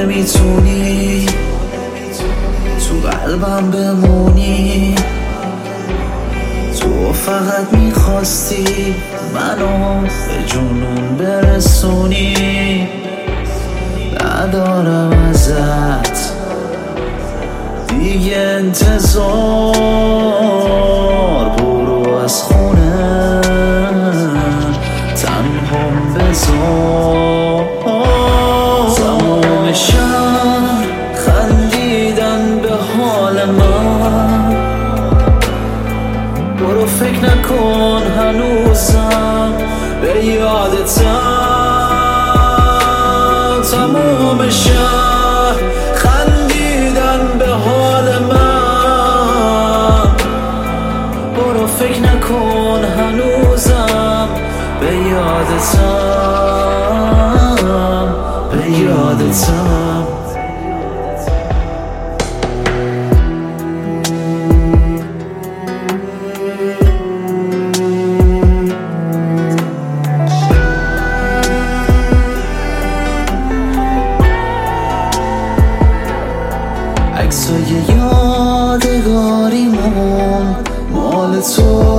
نمیتونی تو قلبم بمونی. تو فقط میخواستی منو به جنون برسونی. ندارم ازت دیگه انتظار، برو از خونه تنهام بذار. تمام شهر خندیدن به حال من، برو فکر نکن هنوزم به یادتم. تمام شهر خندیدن به حال من، برو فکر نکن هنوزم به یادتم، به یادتم. عکسای یادگاریمون مال تو